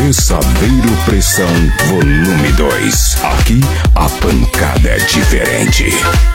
Saveiro Pressão Volume 2. Aqui a pancada é diferente.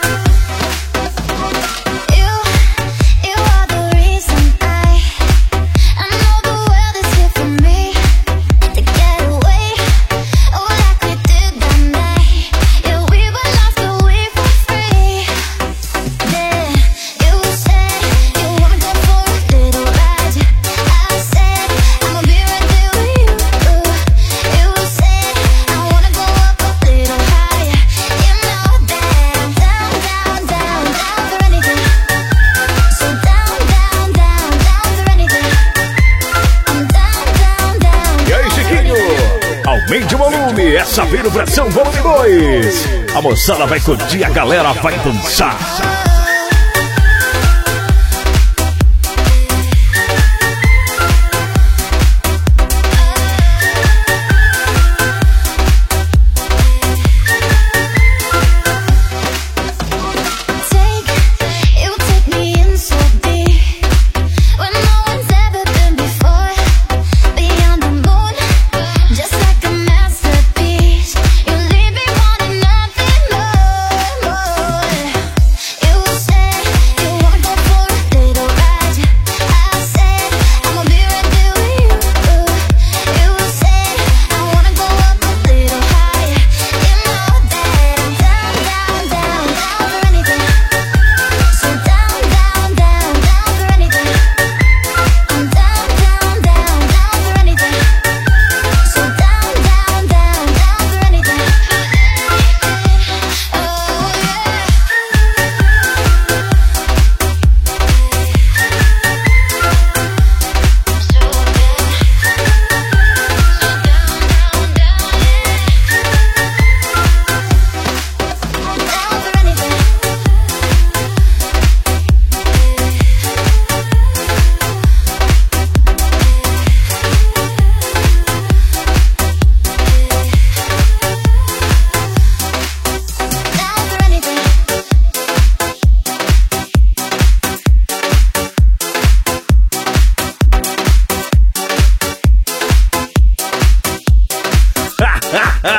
Aumente o volume, é Saveiro Pressão Volume 2. A moçada vai curtir, a galera vai dançar.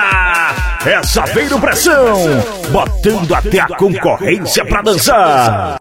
É Saveiro Pressão, botando até a concorrência pra dançar.